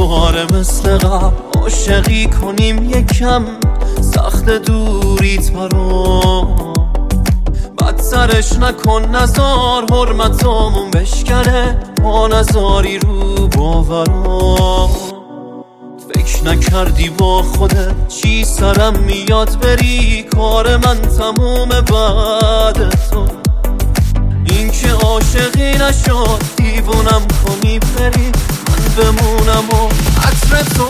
دوباره مثل قبل عاشقی کنیم یکم، سخت دوریت برام بدترش نکن، نزار حرمتامون بشکنه، ما نزاری رو باورام. فکر نکردی با خودت چی سرم میاد بری، کار من تموم بعد تو. این که عاشقی نشد دیوونم کنی بری، من بمونم و عطر تو.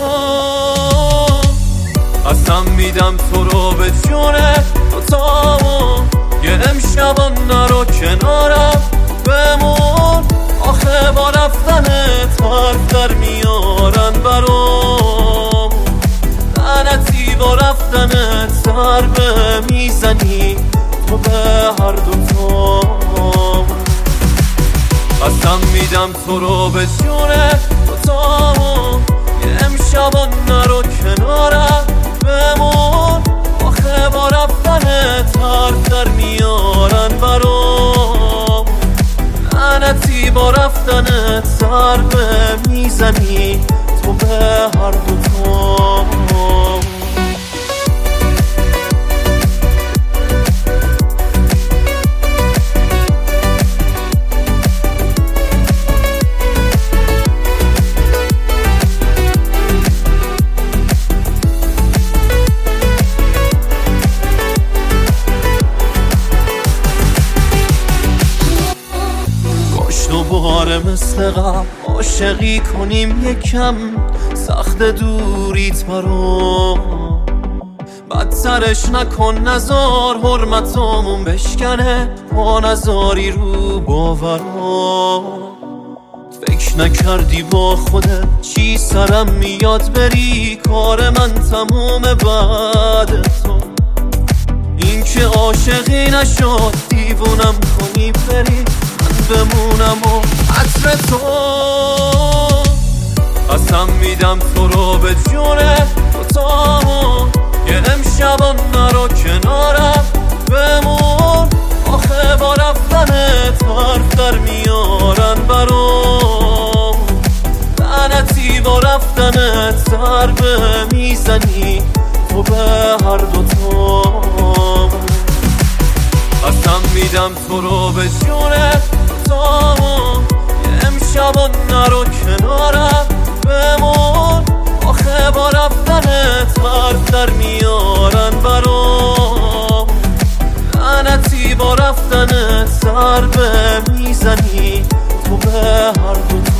قسم میدم تو رو به جونه دوتامون، یه امشبا نرو کنارم بمون. آخه با رفتنت حرف در میارن برام، لعنتی با رفتنت ضربه میزنی تو به هر دوتام. قسم میدم تو رو به جونه دوتامون، یه امشبا نرو کنارم بمون. آخه با رفتنت حرف در میارن برام، لعنتی با رفتنت ضربه میزنی تو به هر دوتام. دوباره مثل قبل عاشقی کنیم یکم، سخت دوریت برام بدترش نکن، نزار حرمتامون بشکنه، ما نزاری رو باورام. فکر نکردی با خودت چی سرم میاد بری، کار من تموم بعد تو. این که عاشقی نشد دیوونم کنی بری، بمونم و عطر تو. قسم میدم تو رو به جونه دوتامون، یه امشبا نرو کنارم بمون. آخه با رفتنت حرف در میارن برام، لعنتی با رفتنت ضربه میزنی تو به هر دوتام. قسم میدم تو رو به جونه دوتامون، یه امشبا نرو کنارم بمون. آخه با رفتنت حرف در میارن برام، لعنتی با رفتنت ضربه میزنی تو به هر دوتام.